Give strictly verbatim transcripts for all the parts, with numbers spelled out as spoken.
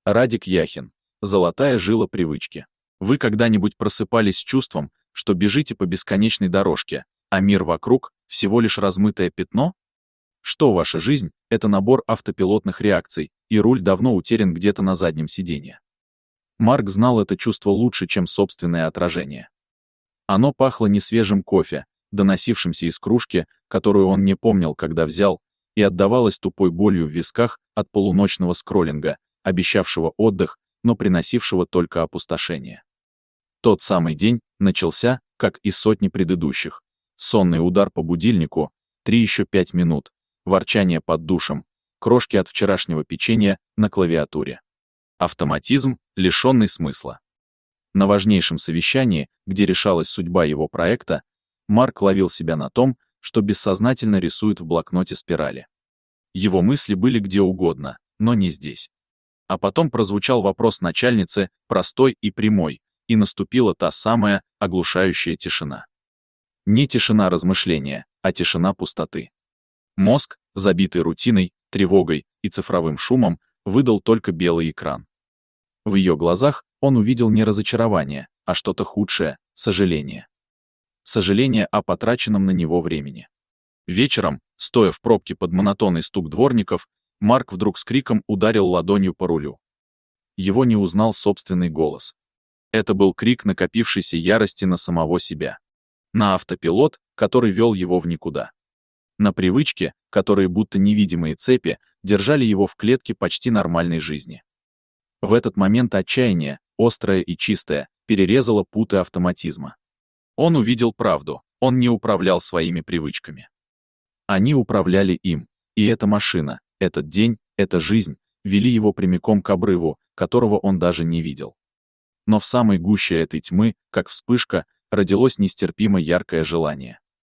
Радик Яхин. Золотая жила привычки. Вы когда-нибудь просыпались с чувством, что бежите по бесконечной дорожке, а мир вокруг — всего лишь размытое пятно? Что ваша жизнь — это набор автопилотных реакций, и руль давно утерян где-то на заднем сиденье. Марк знал это чувство лучше, чем собственное отражение. Оно пахло несвежим кофе, доносившимся из кружки, которую он не помнил, когда взял, и отдавалось тупой болью в висках от полуночного скроллинга, обещавшего отдых, но приносившего только опустошение. Тот самый день начался, как и сотни предыдущих. Сонный удар по будильнику, три еще пять минут, ворчание под душем, крошки от вчерашнего печенья на клавиатуре. Автоматизм, лишенный смысла. На важнейшем совещании, где решалась судьба его проекта, Марк ловил себя на том, что бессознательно рисует в блокноте спирали. Его мысли были где угодно, но не здесь. А потом прозвучал вопрос начальницы, простой и прямой, и наступила та самая оглушающая тишина. Не тишина размышления, а тишина пустоты. Мозг, забитый рутиной, тревогой и цифровым шумом, выдал только белый экран. В ее глазах он увидел не разочарование, а что-то худшее — сожаление. Сожаление о потраченном на него времени. Вечером, стоя в пробке под монотонный стук дворников, Марк вдруг с криком ударил ладонью по рулю. Его не узнал собственный голос. Это был крик накопившейся ярости на самого себя. На автопилот, который вел его в никуда. На привычки, которые будто невидимые цепи, держали его в клетке почти нормальной жизни. В этот момент отчаяние, острое и чистое, перерезало путы автоматизма. Он увидел правду, он не управлял своими привычками. Они управляли им, и эта машина, этот день, эта жизнь вели его прямиком к обрыву, которого он даже не видел. Но в самой гуще этой тьмы, как вспышка, родилось нестерпимо яркое желание.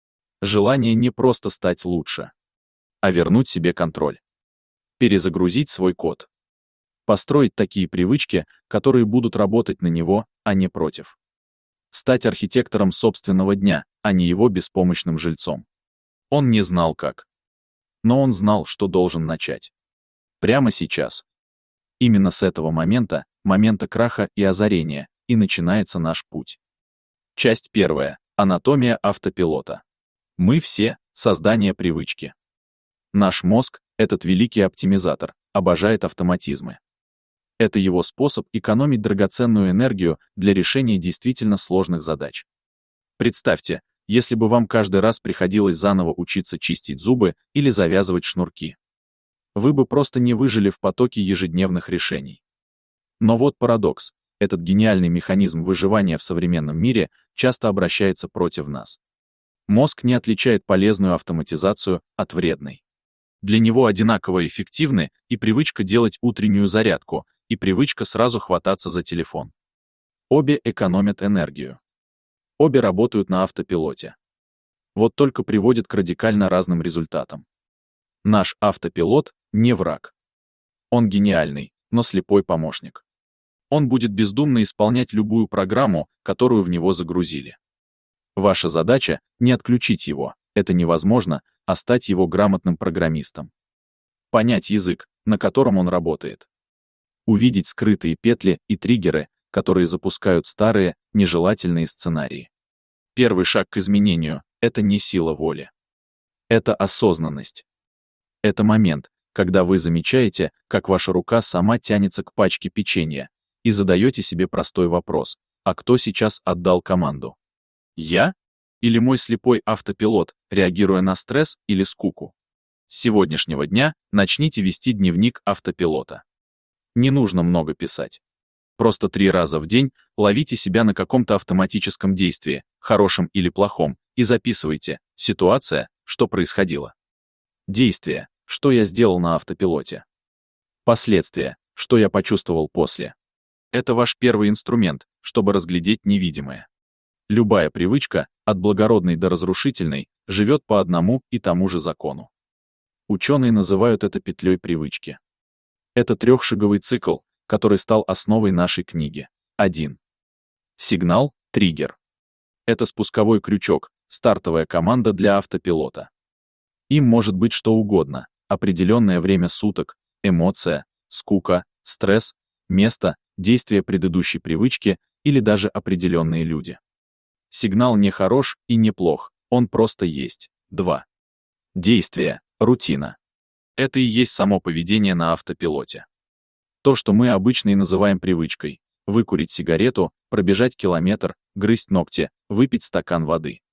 Желание не просто стать лучше, а вернуть себе контроль. Перезагрузить свой код. Построить такие привычки, которые будут работать на него, а не против. Стать архитектором собственного дня, а не его беспомощным жильцом. Он не знал как. Но он знал, что должен начать. Прямо сейчас. Именно с этого момента, момента краха и озарения, и начинается наш путь. Часть первая. Анатомия автопилота. Мы все — создание привычки. Наш мозг, этот великий оптимизатор, обожает автоматизмы. Это его способ экономить драгоценную энергию для решения действительно сложных задач. Представьте, если бы вам каждый раз приходилось заново учиться чистить зубы или завязывать шнурки. Вы бы просто не выжили в потоке ежедневных решений. Но вот парадокс. Этот гениальный механизм выживания в современном мире часто обращается против нас. Мозг не отличает полезную автоматизацию от вредной. Для него одинаково эффективны и привычка делать утреннюю зарядку, и привычка сразу хвататься за телефон. Обе экономят энергию. Обе работают на автопилоте. Вот только приводят к радикально разным результатам. Наш автопилот не враг. Он гениальный, но слепой помощник. Он будет бездумно исполнять любую программу, которую в него загрузили. Ваша задача — не отключить его, это невозможно, а стать его грамотным программистом. Понять язык, на котором он работает. Увидеть скрытые петли и триггеры, которые запускают старые, нежелательные сценарии. Первый шаг к изменению — это не сила воли. Это осознанность. Это момент, когда вы замечаете, как ваша рука сама тянется к пачке печенья, и задаете себе простой вопрос: а кто сейчас отдал команду? Я? Или мой слепой автопилот, реагируя на стресс или скуку? С сегодняшнего дня начните вести дневник автопилота. Не нужно много писать. Просто три раза в день ловите себя на каком-то автоматическом действии, хорошем или плохом, и записывайте: ситуация, что происходило. Действие, что я сделал на автопилоте. Последствия, что я почувствовал после. Это ваш первый инструмент, чтобы разглядеть невидимое. Любая привычка, от благородной до разрушительной, живет по одному и тому же закону. Ученые называют это петлей привычки. Это трехшаговый цикл, который стал основой нашей книги. один. Сигнал, триггер. Это спусковой крючок, стартовая команда для автопилота. Им может быть что угодно: определенное время суток, эмоция, скука, стресс, место, действие предыдущей привычки или даже определенные люди. Сигнал не хорош и не плох, он просто есть. два. Действие, рутина. Это и есть само поведение на автопилоте. То, что мы обычно и называем привычкой. Выкурить сигарету, пробежать километр, грызть ногти, выпить стакан воды.